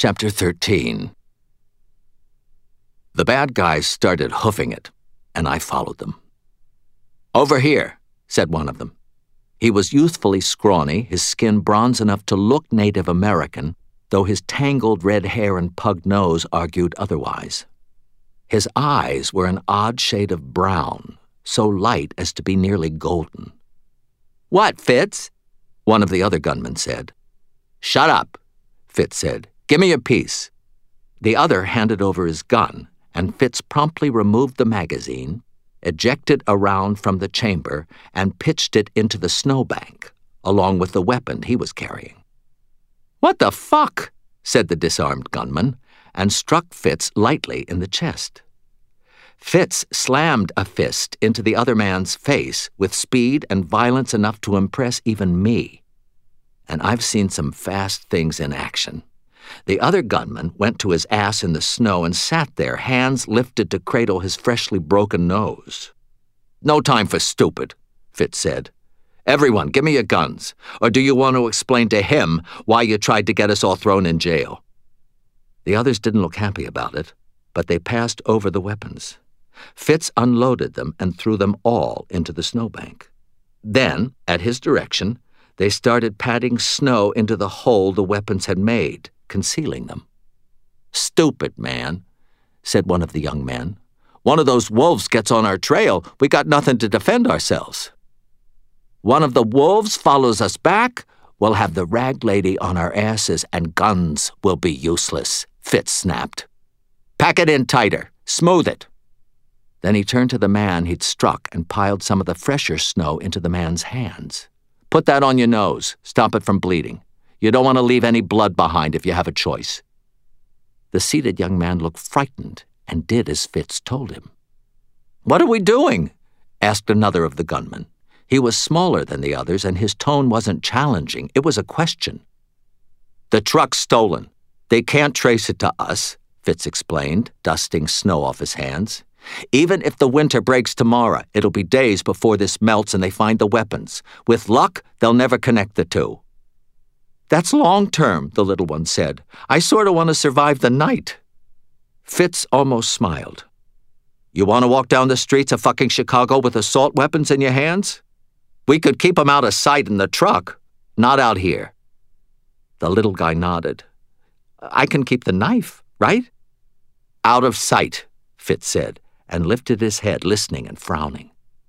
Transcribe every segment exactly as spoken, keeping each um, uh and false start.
Chapter thirteen. The bad guys started hoofing it, and I followed them. "Over here," said one of them. He was youthfully scrawny, his skin bronze enough to look Native American, though his tangled red hair and pug nose argued otherwise. His eyes were an odd shade of brown, so light as to be nearly golden. "What, Fitz?" one of the other gunmen said. "Shut up," Fitz said. "Give me a piece." The other handed over his gun, and Fitz promptly removed the magazine, ejected a round from the chamber, and pitched it into the snowbank, along with the weapon he was carrying. "What the fuck?" said the disarmed gunman, and struck Fitz lightly in the chest. Fitz slammed a fist into the other man's face with speed and violence enough to impress even me. And I've seen some fast things in action. The other gunman went to his ass in the snow and sat there, hands lifted to cradle his freshly broken nose. "No time for stupid," Fitz said. "Everyone, give me your guns. Or do you want to explain to him why you tried to get us all thrown in jail?" The others didn't look happy about it, but they passed over the weapons. Fitz unloaded them and threw them all into the snowbank. Then, at his direction, they started patting snow into the hole the weapons had made, concealing them. "Stupid, man," said one of the young men. "One of those wolves gets on our trail, we got nothing to defend ourselves." "One of the wolves follows us back, we'll have the rag lady on our asses and guns will be useless," Fitz snapped. "Pack it in tighter, smooth it." Then he turned to the man he'd struck and piled some of the fresher snow into the man's hands. "Put that on your nose, stop it from bleeding. You don't want to leave any blood behind if you have a choice." The seated young man looked frightened and did as Fitz told him. "What are we doing?" asked another of the gunmen. He was smaller than the others, and his tone wasn't challenging. It was a question. "The truck's stolen. They can't trace it to us," Fitz explained, dusting snow off his hands. "Even if the winter breaks tomorrow, it'll be days before this melts and they find the weapons. With luck, they'll never connect the two." "That's long-term," the little one said. "I sort of want to survive the night." Fitz almost smiled. "You want to walk down the streets of fucking Chicago with assault weapons in your hands? We could keep 'em out of sight in the truck, not out here." The little guy nodded. "I can keep the knife, right?" "Out of sight," Fitz said, and lifted his head, listening and frowning.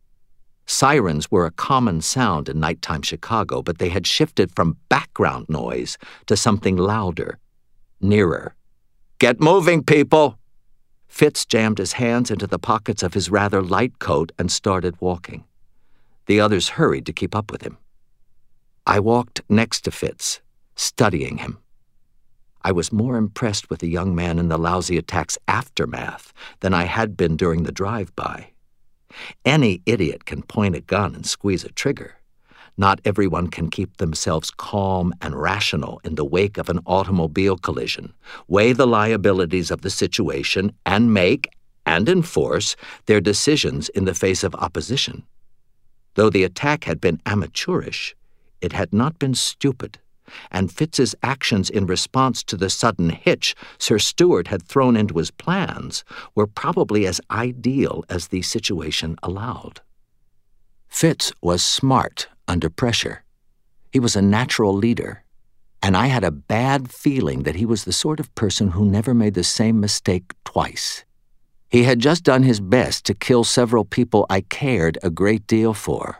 Sirens were a common sound in nighttime Chicago, but they had shifted from background noise to something louder, nearer. "Get moving, people!" Fitz jammed his hands into the pockets of his rather light coat and started walking. The others hurried to keep up with him. I walked next to Fitz, studying him. I was more impressed with the young man in the lousy attack's aftermath than I had been during the drive-by. Any idiot can point a gun and squeeze a trigger. Not everyone can keep themselves calm and rational in the wake of an automobile collision, weigh the liabilities of the situation, and make, and enforce, their decisions in the face of opposition. Though the attack had been amateurish, it had not been stupid, and Fitz's actions in response to the sudden hitch Sir Stuart had thrown into his plans were probably as ideal as the situation allowed. Fitz was smart under pressure. He was a natural leader, and I had a bad feeling that he was the sort of person who never made the same mistake twice. He had just done his best to kill several people I cared a great deal for.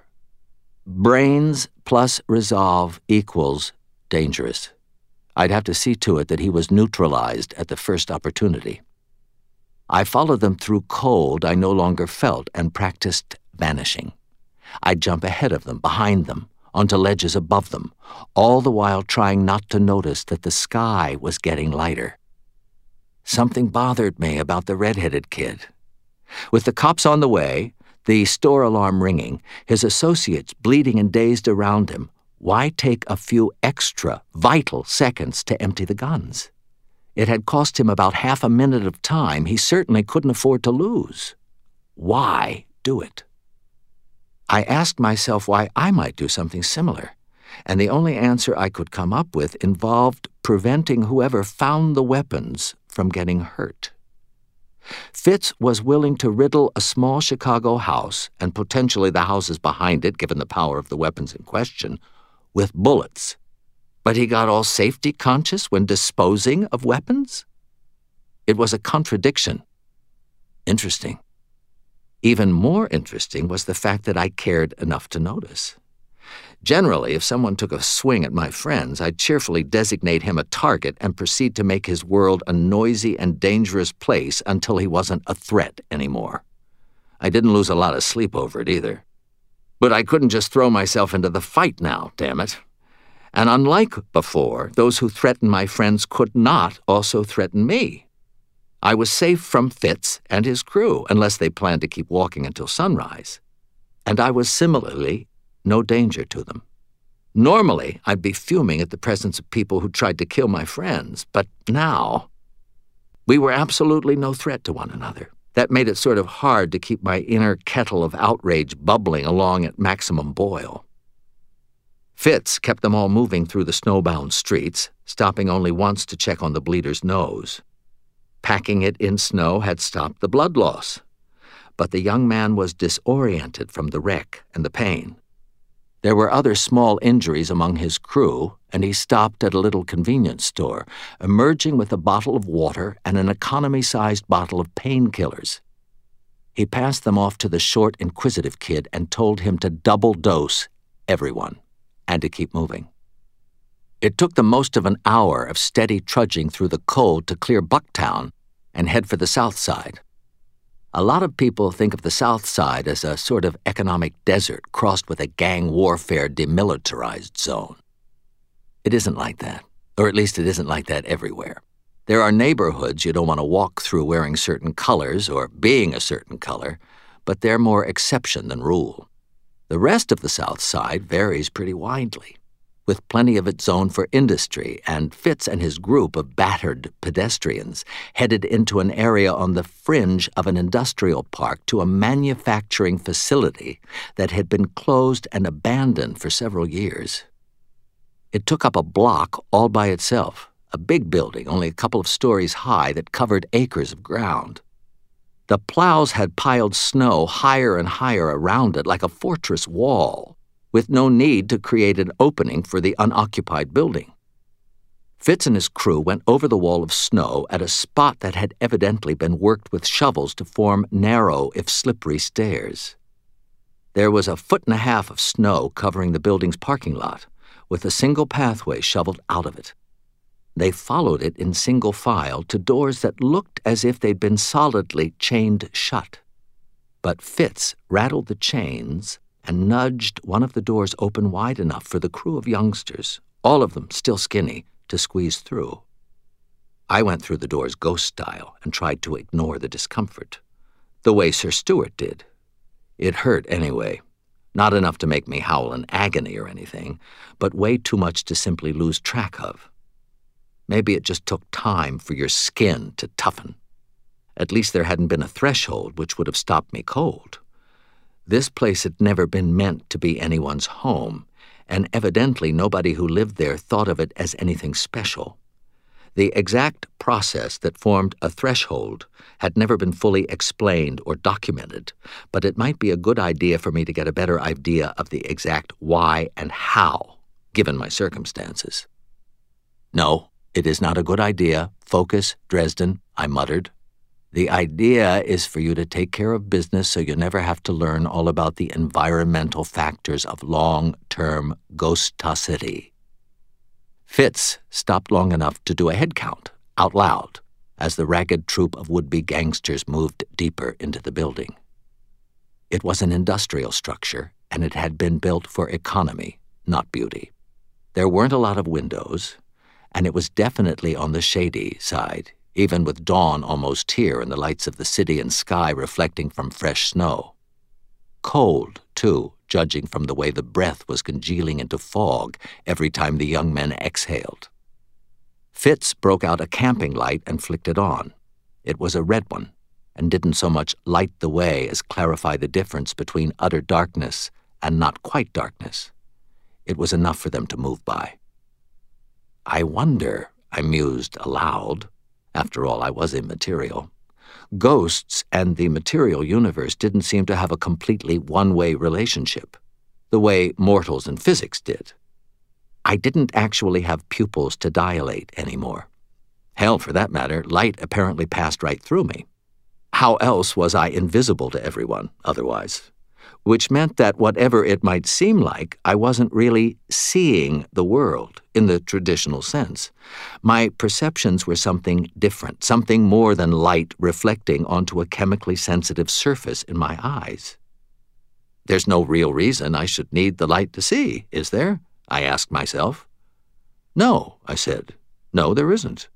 Brains plus resolve equals dangerous. I'd have to see to it that he was neutralized at the first opportunity. I followed them through cold I no longer felt and practiced vanishing. I'd jump ahead of them, behind them, onto ledges above them, all the while trying not to notice that the sky was getting lighter. Something bothered me about the red-headed kid. With the cops on the way, the store alarm ringing, his associates bleeding and dazed around him, why take a few extra, vital seconds to empty the guns? It had cost him about half a minute of time he certainly couldn't afford to lose. Why do it? I asked myself why I might do something similar, and the only answer I could come up with involved preventing whoever found the weapons from getting hurt. Fitz was willing to riddle a small Chicago house, and potentially the houses behind it, given the power of the weapons in question, with bullets. But he got all safety-conscious when disposing of weapons? It was a contradiction. Interesting. Even more interesting was the fact that I cared enough to notice. Generally, if someone took a swing at my friends, I'd cheerfully designate him a target and proceed to make his world a noisy and dangerous place until he wasn't a threat anymore. I didn't lose a lot of sleep over it either. But I couldn't just throw myself into the fight now, damn it. And unlike before, those who threatened my friends could not also threaten me. I was safe from Fitz and his crew, unless they planned to keep walking until sunrise. And I was similarly no danger to them. Normally, I'd be fuming at the presence of people who tried to kill my friends, but now, we were absolutely no threat to one another. That made it sort of hard to keep my inner kettle of outrage bubbling along at maximum boil. Fitz kept them all moving through the snowbound streets, stopping only once to check on the bleeder's nose. Packing it in snow had stopped the blood loss, but the young man was disoriented from the wreck and the pain. There were other small injuries among his crew, and he stopped at a little convenience store, emerging with a bottle of water and an economy-sized bottle of painkillers. He passed them off to the short, inquisitive kid and told him to double-dose everyone and to keep moving. It took them most of an hour of steady trudging through the cold to clear Bucktown and head for the South Side. A lot of people think of the South Side as a sort of economic desert crossed with a gang warfare demilitarized zone. It isn't like that, or at least it isn't like that everywhere. There are neighborhoods you don't want to walk through wearing certain colors or being a certain color, but they're more exception than rule. The rest of the South Side varies pretty widely, with plenty of its zone for industry, and Fitz and his group of battered pedestrians headed into an area on the fringe of an industrial park to a manufacturing facility that had been closed and abandoned for several years. It took up a block all by itself, a big building only a couple of stories high that covered acres of ground. The plows had piled snow higher and higher around it like a fortress wall, with no need to create an opening for the unoccupied building. Fitz and his crew went over the wall of snow at a spot that had evidently been worked with shovels to form narrow, if slippery, stairs. There was a foot and a half of snow covering the building's parking lot, with a single pathway shoveled out of it. They followed it in single file to doors that looked as if they'd been solidly chained shut. But Fitz rattled the chains and nudged one of the doors open wide enough for the crew of youngsters, all of them still skinny, to squeeze through. I went through the doors ghost style and tried to ignore the discomfort, the way Sir Stuart did. It hurt anyway, not enough to make me howl in agony or anything, but way too much to simply lose track of. Maybe it just took time for your skin to toughen. At least there hadn't been a threshold which would have stopped me cold. This place had never been meant to be anyone's home, and evidently nobody who lived there thought of it as anything special. The exact process that formed a threshold had never been fully explained or documented, but it might be a good idea for me to get a better idea of the exact why and how, given my circumstances. No, it is not a good idea. Focus, Dresden, I muttered. The idea is for you to take care of business so you never have to learn all about the environmental factors of long-term ghostosity. Fitz stopped long enough to do a head count, out loud, as the ragged troop of would-be gangsters moved deeper into the building. It was an industrial structure, and it had been built for economy, not beauty. There weren't a lot of windows, and it was definitely on the shady side, even with dawn almost here and the lights of the city and sky reflecting from fresh snow. Cold, too, judging from the way the breath was congealing into fog every time the young men exhaled. Fitz broke out a camping light and flicked it on. It was a red one, and didn't so much light the way as clarify the difference between utter darkness and not quite darkness. It was enough for them to move by. I wonder, I mused aloud. After all, I was immaterial. Ghosts and the material universe didn't seem to have a completely one-way relationship, the way mortals and physics did. I didn't actually have pupils to dilate anymore. Hell, for that matter, light apparently passed right through me. How else was I invisible to everyone otherwise? Which meant that whatever it might seem like, I wasn't really seeing the world in the traditional sense. My perceptions were something different, something more than light reflecting onto a chemically sensitive surface in my eyes. There's no real reason I should need the light to see, is there? I asked myself. No, I said. No, there isn't.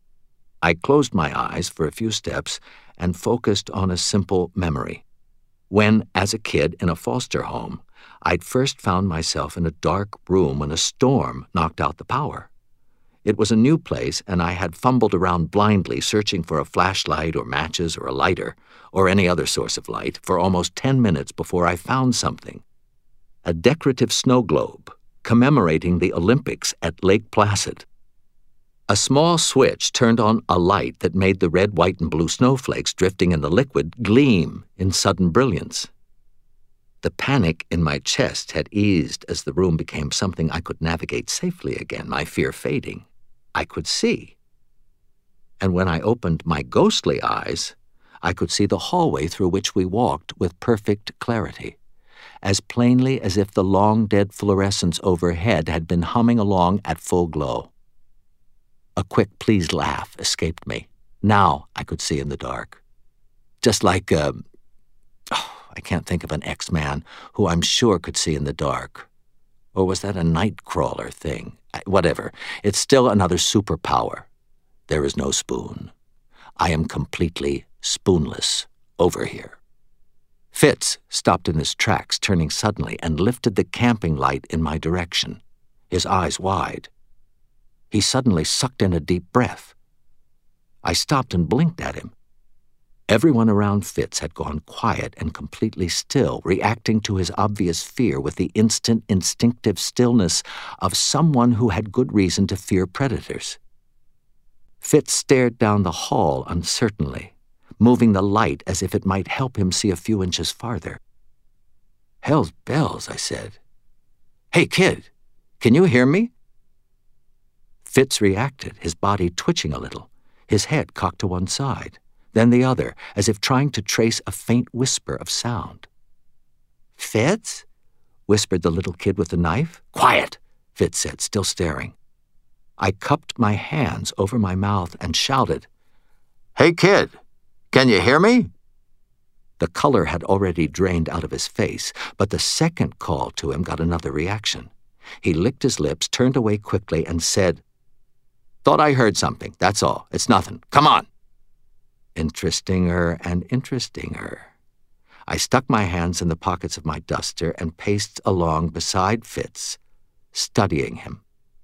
I closed my eyes for a few steps and focused on a simple memory. When, as a kid in a foster home, I'd first found myself in a dark room when a storm knocked out the power. It was a new place, and I had fumbled around blindly searching for a flashlight or matches or a lighter or any other source of light for almost ten minutes before I found something. A decorative snow globe commemorating the Olympics at Lake Placid. A small switch turned on a light that made the red, white, and blue snowflakes drifting in the liquid gleam in sudden brilliance. The panic in my chest had eased as the room became something I could navigate safely again, my fear fading. I could see. And when I opened my ghostly eyes, I could see the hallway through which we walked with perfect clarity, as plainly as if the long-dead fluorescence overhead had been humming along at full glow. A quick, pleased laugh escaped me. Now I could see in the dark. Just like, uh, oh, I can't think of an X-Man who I'm sure could see in the dark. Or was that a Nightcrawler thing? I, whatever. It's still another superpower. There is no spoon. I am completely spoonless over here. Fitz stopped in his tracks, turning suddenly, and lifted the camping light in my direction, his eyes wide. He suddenly sucked in a deep breath. I stopped and blinked at him. Everyone around Fitz had gone quiet and completely still, reacting to his obvious fear with the instant, instinctive stillness of someone who had good reason to fear predators. Fitz stared down the hall uncertainly, moving the light as if it might help him see a few inches farther. "Hell's bells," I said. "Hey, kid, can you hear me?" Fitz reacted, his body twitching a little, his head cocked to one side, then the other, as if trying to trace a faint whisper of sound. "Fitz?" whispered the little kid with the knife. "Quiet," Fitz said, still staring. I cupped my hands over my mouth and shouted, "Hey, kid, can you hear me?" The color had already drained out of his face, but the second call to him got another reaction. He licked his lips, turned away quickly, and said, "Thought I heard something, that's all. It's nothing. Come on." Interestinger and interestinger. I stuck my hands in the pockets of my duster and paced along beside Fitz, studying him.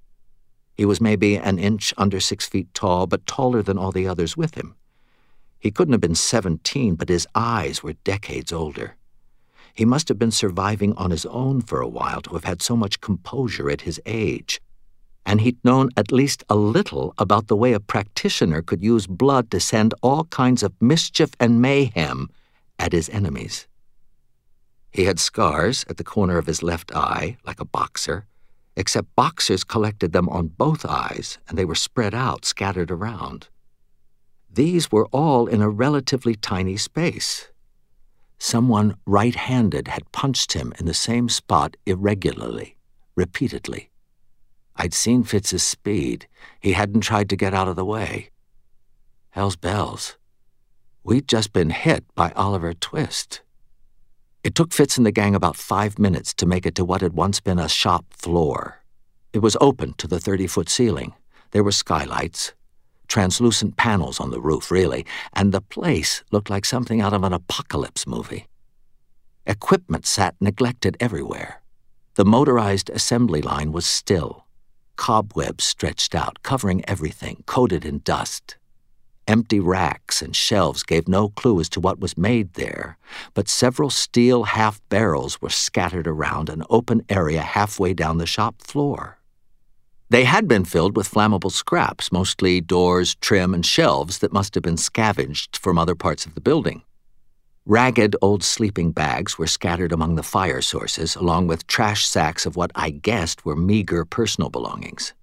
He was maybe an inch under six feet tall, but taller than all the others with him. He couldn't have been seventeen, but his eyes were decades older. He must have been surviving on his own for a while to have had so much composure at his age. And he'd known at least a little about the way a practitioner could use blood to send all kinds of mischief and mayhem at his enemies. He had scars at the corner of his left eye, like a boxer, except boxers collected them on both eyes, and they were spread out, scattered around. These were all in a relatively tiny space. Someone right-handed had punched him in the same spot irregularly, repeatedly. I'd seen Fitz's speed. He hadn't tried to get out of the way. Hell's bells. We'd just been hit by Oliver Twist. It took Fitz and the gang about five minutes to make it to what had once been a shop floor. It was open to the thirty-foot ceiling. There were skylights, translucent panels on the roof, really, and the place looked like something out of an apocalypse movie. Equipment sat neglected everywhere. The motorized assembly line was still. Cobwebs stretched out, covering everything, coated in dust. Empty racks and shelves gave no clue as to what was made there, but several steel half-barrels were scattered around an open area halfway down the shop floor. They had been filled with flammable scraps, mostly doors, trim, and shelves that must have been scavenged from other parts of the building. Ragged old sleeping bags were scattered among the fire sources, along with trash sacks of what I guessed were meager personal belongings.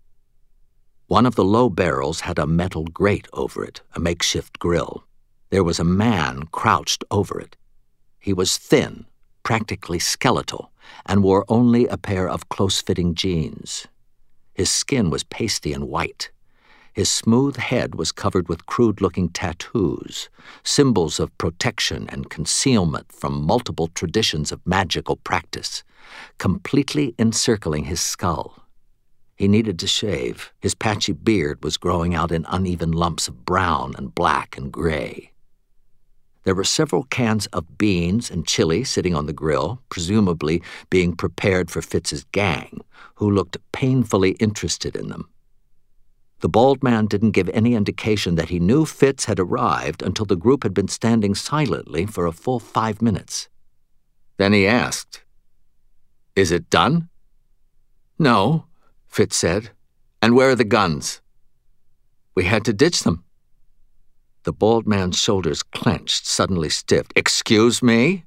One of the low barrels had a metal grate over it, a makeshift grill. There was a man crouched over it. He was thin, practically skeletal, and wore only a pair of close-fitting jeans. His skin was pasty and white. His smooth head was covered with crude-looking tattoos, symbols of protection and concealment from multiple traditions of magical practice, completely encircling his skull. He needed to shave. His patchy beard was growing out in uneven lumps of brown and black and gray. There were several cans of beans and chili sitting on the grill, presumably being prepared for Fitz's gang, who looked painfully interested in them. The bald man didn't give any indication that he knew Fitz had arrived until the group had been standing silently for a full five minutes. Then he asked, "Is it done?" "No," Fitz said. "And where are the guns?" "We had to ditch them." The bald man's shoulders clenched, suddenly stiff. "Excuse me?"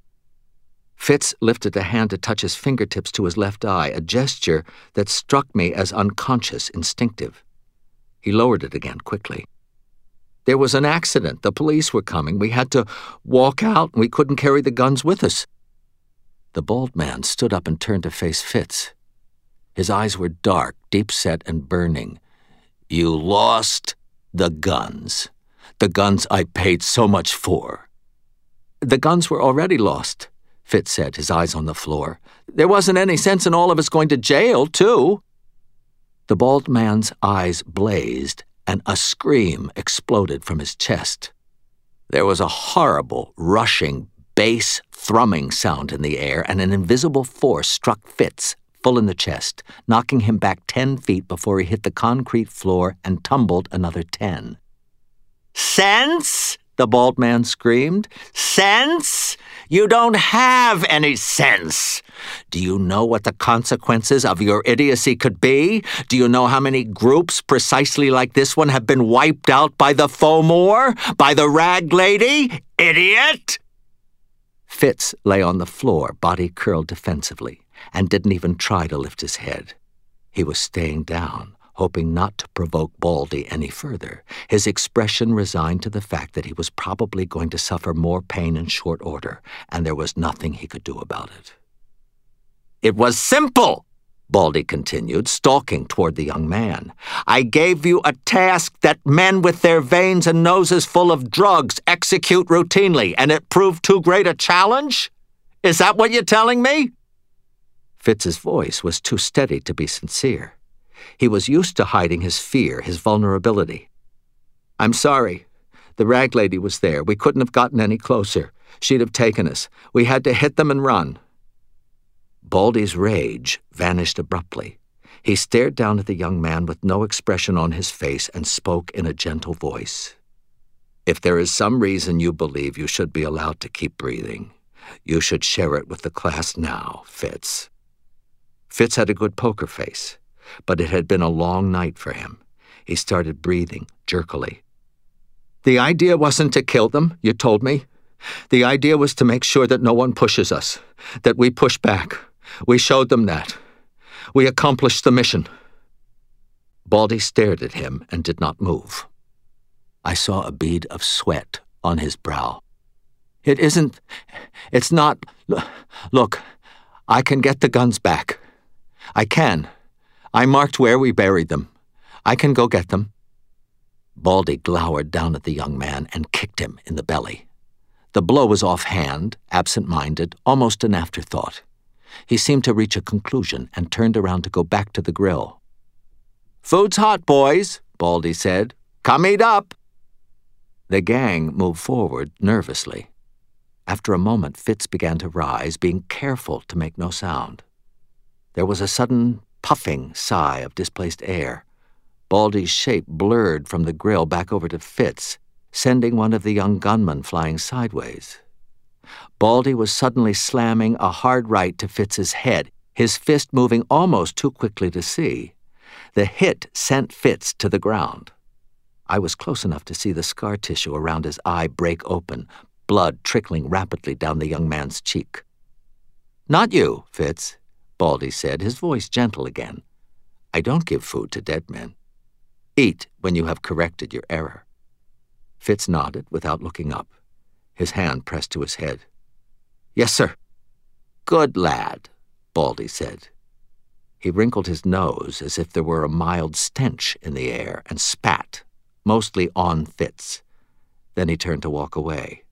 Fitz lifted a hand to touch his fingertips to his left eye, a gesture that struck me as unconscious, instinctive. He lowered it again quickly. "There was an accident. The police were coming. We had to walk out, and we couldn't carry the guns with us." The bald man stood up and turned to face Fitz. His eyes were dark, deep-set, and burning. "You lost the guns. The guns I paid so much for." "The guns were already lost," Fitz said, his eyes on the floor. "There wasn't any sense in all of us going to jail, too." The bald man's eyes blazed, and a scream exploded from his chest. There was a horrible, rushing, bass, thrumming sound in the air, and an invisible force struck Fitz full in the chest, knocking him back ten feet before he hit the concrete floor and tumbled another ten. "Sense?" the bald man screamed. "Sense? You don't have any sense. Do you know what the consequences of your idiocy could be? Do you know how many groups precisely like this one have been wiped out by the Fomor? By the Rag Lady? Idiot!" Fitz lay on the floor, body curled defensively, and didn't even try to lift his head. He was staying down, hoping not to provoke Baldy any further, his expression resigned to the fact that he was probably going to suffer more pain in short order, and there was nothing he could do about it. "It was simple," Baldy continued, stalking toward the young man. "I gave you a task that men with their veins and noses full of drugs execute routinely, and it proved too great a challenge? Is that what you're telling me?" Fitz's voice was too steady to be sincere. He was used to hiding his fear, his vulnerability. "I'm sorry. The Rag Lady was there. We couldn't have gotten any closer. She'd have taken us. We had to hit them and run." Baldy's rage vanished abruptly. He stared down at the young man with no expression on his face and spoke in a gentle voice. "If there is some reason you believe you should be allowed to keep breathing, you should share it with the class now, Fitz." Fitz had a good poker face, but it had been a long night for him. He started breathing jerkily. "The idea wasn't to kill them, you told me. The idea was to make sure that no one pushes us, that we push back. We showed them that. We accomplished the mission." Baldy stared at him and did not move. I saw a bead of sweat on his brow. "It isn't... It's not... Look, I can get the guns back. I can. I marked where we buried them. I can go get them." Baldy glowered down at the young man and kicked him in the belly. The blow was offhand, absent-minded, almost an afterthought. He seemed to reach a conclusion and turned around to go back to the grill. "Food's hot, boys," Baldy said. "Come eat up." The gang moved forward nervously. After a moment, Fitz began to rise, being careful to make no sound. There was a sudden puffing sigh of displaced air. Baldy's shape blurred from the grill back over to Fitz, sending one of the young gunmen flying sideways. Baldy was suddenly slamming a hard right to Fitz's head, his fist moving almost too quickly to see. The hit sent Fitz to the ground. I was close enough to see the scar tissue around his eye break open, blood trickling rapidly down the young man's cheek. "Not you, Fitz," Baldy said, his voice gentle again. "I don't give food to dead men. Eat when you have corrected your error." Fitz nodded without looking up, his hand pressed to his head. "Yes, sir." "Good lad," Baldy said. He wrinkled his nose as if there were a mild stench in the air and spat, mostly on Fitz. Then he turned to walk away.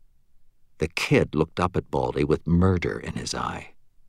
The kid looked up at Baldy with murder in his eye.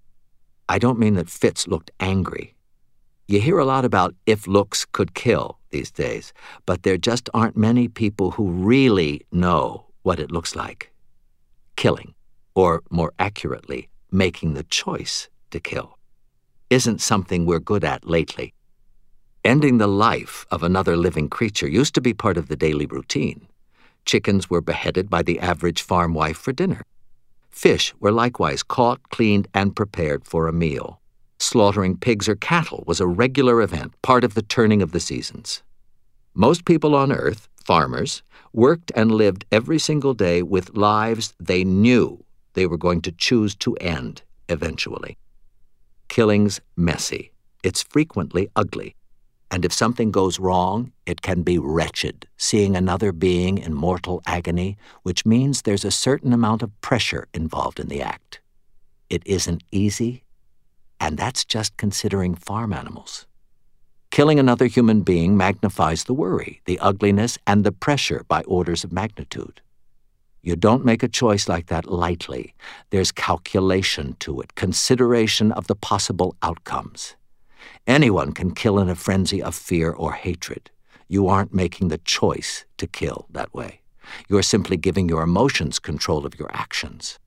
I don't mean that Fitz looked angry. You hear a lot about if looks could kill these days, but there just aren't many people who really know what it looks like. Killing, or more accurately, making the choice to kill, isn't something we're good at lately. Ending the life of another living creature used to be part of the daily routine. Chickens were beheaded by the average farm wife for dinner. Fish were likewise caught, cleaned, and prepared for a meal. Slaughtering pigs or cattle was a regular event, part of the turning of the seasons. Most people on Earth, farmers, worked and lived every single day with lives they knew they were going to choose to end eventually. Killing's messy. It's frequently ugly. And if something goes wrong, it can be wretched, seeing another being in mortal agony, which means there's a certain amount of pressure involved in the act. It isn't easy, and that's just considering farm animals. Killing another human being magnifies the worry, the ugliness, and the pressure by orders of magnitude. You don't make a choice like that lightly. There's calculation to it, consideration of the possible outcomes. Anyone can kill in a frenzy of fear or hatred. You aren't making the choice to kill that way. You're simply giving your emotions control of your actions.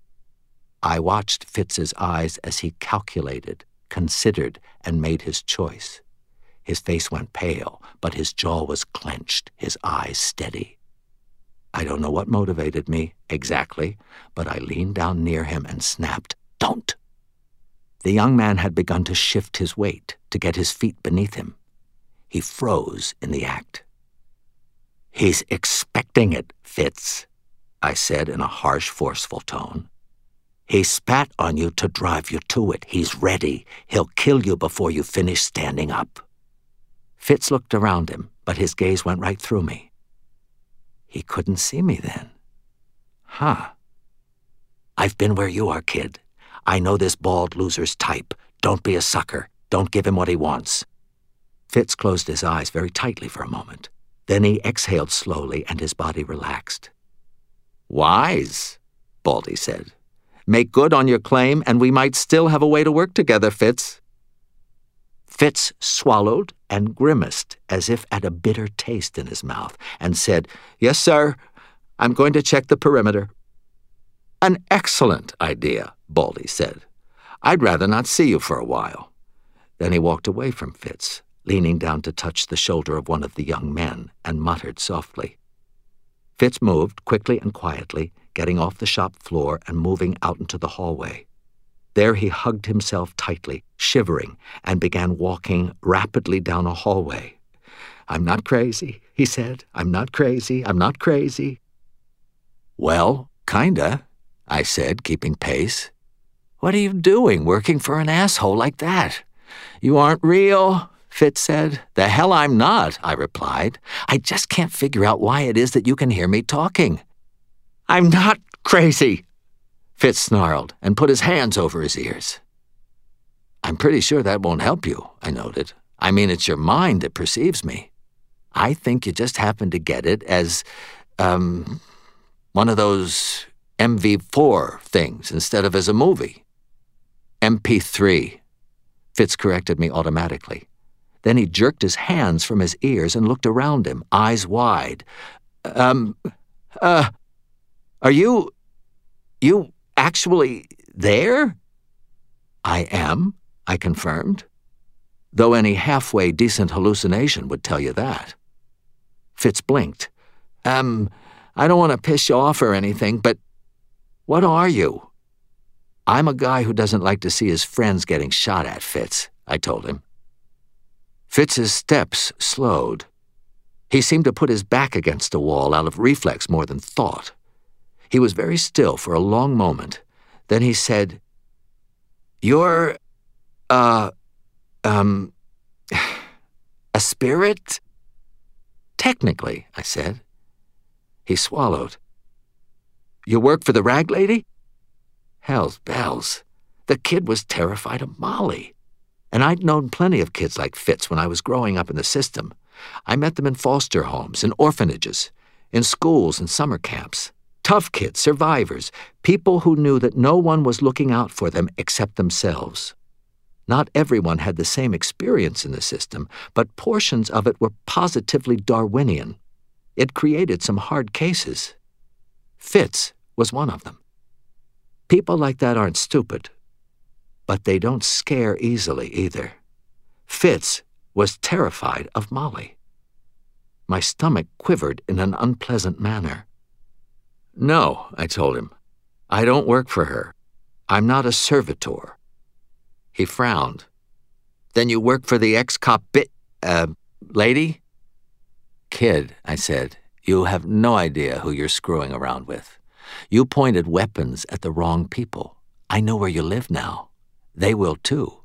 I watched Fitz's eyes as he calculated, considered, and made his choice. His face went pale, but his jaw was clenched, his eyes steady. I don't know what motivated me exactly, but I leaned down near him and snapped, "Don't!" The young man had begun to shift his weight, to get his feet beneath him. He froze in the act. "He's expecting it, Fitz," I said in a harsh, forceful tone. "He spat on you to drive you to it. He's ready. He'll kill you before you finish standing up." Fitz looked around him, but his gaze went right through me. He couldn't see me then. Huh. "I've been where you are, kid. I know this bald loser's type. Don't be a sucker. Don't give him what he wants." Fitz closed his eyes very tightly for a moment. Then he exhaled slowly and his body relaxed. "Wise," Baldy said. "Make good on your claim and we might still have a way to work together, Fitz." Fitz swallowed and grimaced as if at a bitter taste in his mouth and said, "Yes, sir. I'm going to check the perimeter." "An excellent idea," Baldy said. "I'd rather not see you for a while." Then he walked away from Fitz, leaning down to touch the shoulder of one of the young men, and muttered softly. Fitz moved quickly and quietly, getting off the shop floor and moving out into the hallway. There he hugged himself tightly, shivering, and began walking rapidly down a hallway. "I'm not crazy," he said. "I'm not crazy. I'm not crazy." "Well, kinda," I said, keeping pace. "What are you doing working for an asshole like that?" "You aren't real," Fitz said. "The hell I'm not," I replied. "I just can't figure out why it is that you can hear me talking." "I'm not crazy," Fitz snarled and put his hands over his ears. "I'm pretty sure that won't help you," I noted. "I mean, it's your mind that perceives me. I think you just happen to get it as, um, one of those M V four things instead of as a movie." M P three, Fitz corrected me automatically. Then he jerked his hands from his ears and looked around him, eyes wide. Um, uh, are you, you actually there?" "I am," I confirmed, though any halfway decent hallucination would tell you that. Fitz blinked. Um, I don't want to piss you off or anything, but what are you?" "I'm a guy who doesn't like to see his friends getting shot at, Fitz," I told him. Fitz's steps slowed. He seemed to put his back against the wall out of reflex more than thought. He was very still for a long moment. Then he said, "You're, uh, um, a spirit?" "Technically," I said. He swallowed. "You work for the rag lady?" Hell's bells. The kid was terrified of Molly. And I'd known plenty of kids like Fitz when I was growing up in the system. I met them in foster homes, in orphanages, in schools and summer camps. Tough kids, survivors, people who knew that no one was looking out for them except themselves. Not everyone had the same experience in the system, but portions of it were positively Darwinian. It created some hard cases. Fitz was one of them. People like that aren't stupid, but they don't scare easily either. Fitz was terrified of Molly. My stomach quivered in an unpleasant manner. "No," I told him. "I don't work for her. I'm not a servitor." He frowned. "Then you work for the ex-cop bit, uh, lady?" "Kid," I said, "you have no idea who you're screwing around with. You pointed weapons at the wrong people. I know where you live now. They will too."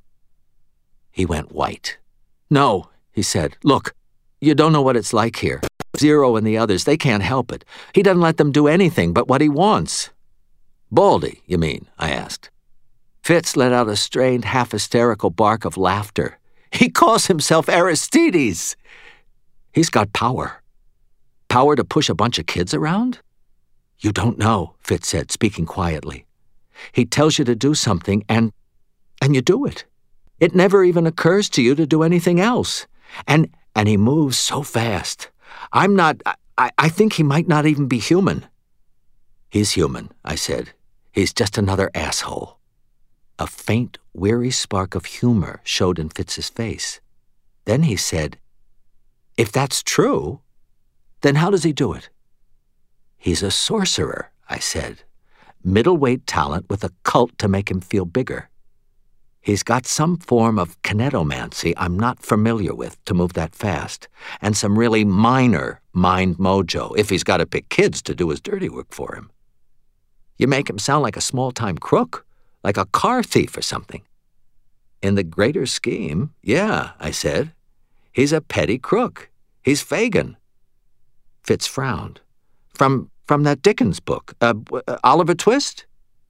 He went white. "No," he said. "Look, you don't know what it's like here. Zero and the others, they can't help it. He doesn't let them do anything but what he wants." "Baldy, you mean?" I asked. Fitz let out a strained, half-hysterical bark of laughter. "He calls himself Aristides. He's got power. Power to push a bunch of kids around?" "You don't know," Fitz said, speaking quietly. "He tells you to do something, and and you do it. It never even occurs to you to do anything else. And and he moves so fast. I'm not, I, I think he might not even be human." "He's human," I said. "He's just another asshole." A faint, weary spark of humor showed in Fitz's face. Then he said, "If that's true, then how does he do it?" "He's a sorcerer," I said. "Middleweight talent with a cult to make him feel bigger. He's got some form of kinetomancy I'm not familiar with to move that fast, and some really minor mind mojo if he's got to pick kids to do his dirty work for him. You make him sound like a small-time crook, like a car thief or something." "In the greater scheme, yeah," I said. "He's a petty crook. He's Fagin." Fitz frowned. From from that Dickens book, uh, uh, Oliver Twist?"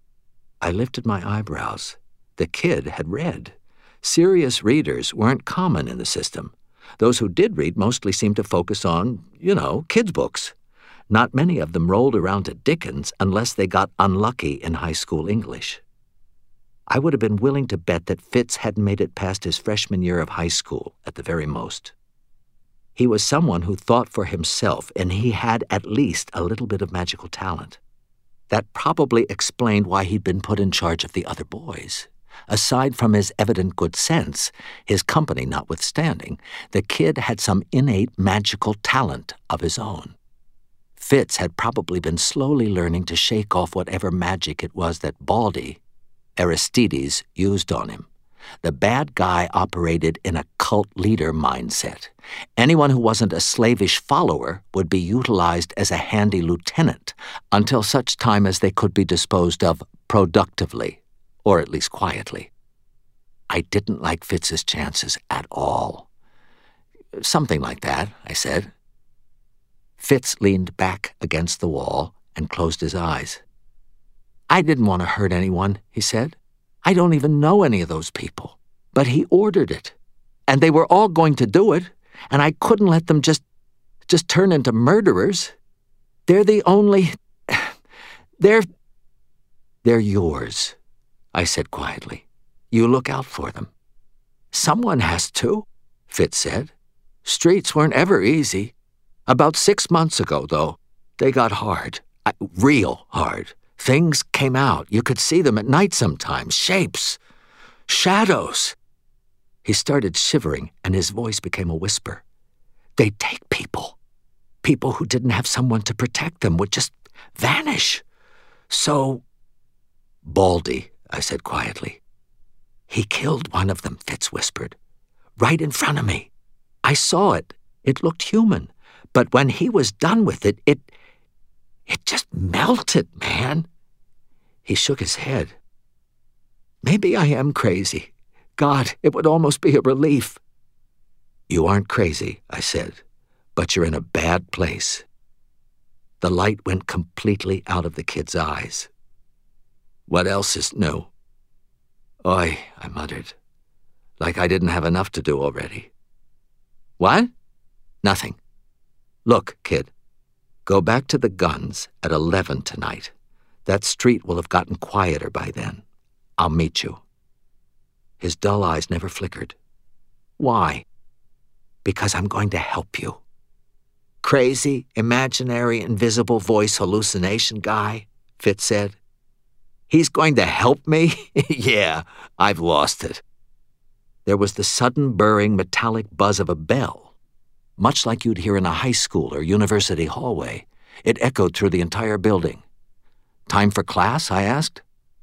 I lifted my eyebrows. The kid had read. Serious readers weren't common in the system. Those who did read mostly seemed to focus on, you know, kids' books. Not many of them rolled around to Dickens unless they got unlucky in high school English. I would have been willing to bet that Fitz hadn't made it past his freshman year of high school, at the very most. He was someone who thought for himself, and he had at least a little bit of magical talent. That probably explained why he'd been put in charge of the other boys. Aside from his evident good sense, his company notwithstanding, the kid had some innate magical talent of his own. Fitz had probably been slowly learning to shake off whatever magic it was that Baldy, Aristides, used on him. The bad guy operated in a cult leader mindset. Anyone who wasn't a slavish follower would be utilized as a handy lieutenant until such time as they could be disposed of productively, or at least quietly. I didn't like Fitz's chances at all. "Something like that," I said. Fitz leaned back against the wall and closed his eyes. "I didn't want to hurt anyone," he said. "I don't even know any of those people. But he ordered it. And they were all going to do it, and I couldn't let them just, just turn into murderers. They're the only... They're... They're yours," I said quietly. "You look out for them." "Someone has to," Fitz said. "Streets weren't ever easy. About six months ago, though, they got hard. I, real hard. Things came out. You could see them at night sometimes. Shapes. Shadows." He started shivering, and his voice became a whisper. "They take people. People who didn't have someone to protect them would just vanish. So, Baldy, I said quietly. He killed one of them, Fitz whispered. Right in front of me. I saw it. It looked human. But when he was done with it, it... it just melted, man. He shook his head. Maybe I am crazy. God, it would almost be a relief. You aren't crazy, I said, but you're in a bad place. The light went completely out of the kid's eyes. What else is new? Oi, I muttered, like I didn't have enough to do already. What? Nothing. Look, kid, go back to the guns at eleven tonight. That street will have gotten quieter by then. I'll meet you. His dull eyes never flickered. Why? Because I'm going to help you. Crazy, imaginary, invisible voice hallucination guy, Fitz said. He's going to help me? Yeah, I've lost it. There was the sudden burring metallic buzz of a bell, much like you'd hear in a high school or university hallway. It echoed through the entire building. Time for class? I asked.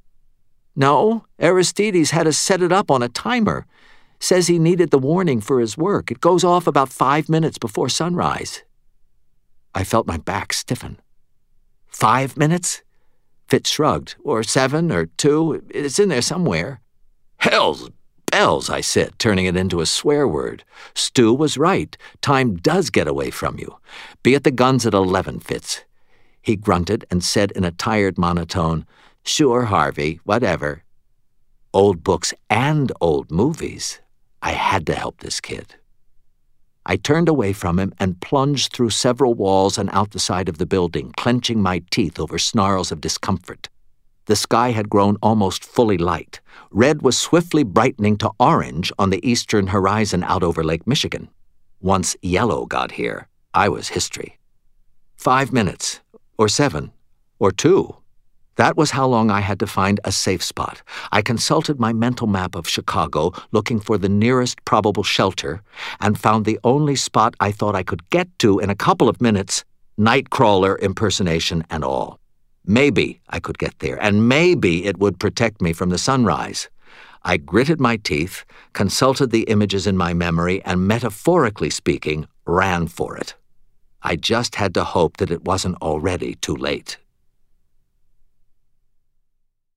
No, Aristides had us set it up on a timer. Says he needed the warning for his work. It goes off about five minutes before sunrise. I felt my back stiffen. Five minutes? Fitz shrugged. Or seven, or two. It's in there somewhere. Hell's bells, I said, turning it into a swear word. Stu was right. Time does get away from you. Be at the guns at eleven, Fitz. He grunted and said in a tired monotone, Sure, Harvey, whatever. Old books and old movies. I had to help this kid. I turned away from him and plunged through several walls and out the side of the building, clenching my teeth over snarls of discomfort. The sky had grown almost fully light. Red was swiftly brightening to orange on the eastern horizon out over Lake Michigan. Once yellow got here, I was history. Five minutes, or seven, or two. That was how long I had to find a safe spot. I consulted my mental map of Chicago, looking for the nearest probable shelter, and found the only spot I thought I could get to in a couple of minutes, Nightcrawler impersonation and all. Maybe I could get there, and maybe it would protect me from the sunrise. I gritted my teeth, consulted the images in my memory, and metaphorically speaking, ran for it. I just had to hope that it wasn't already too late.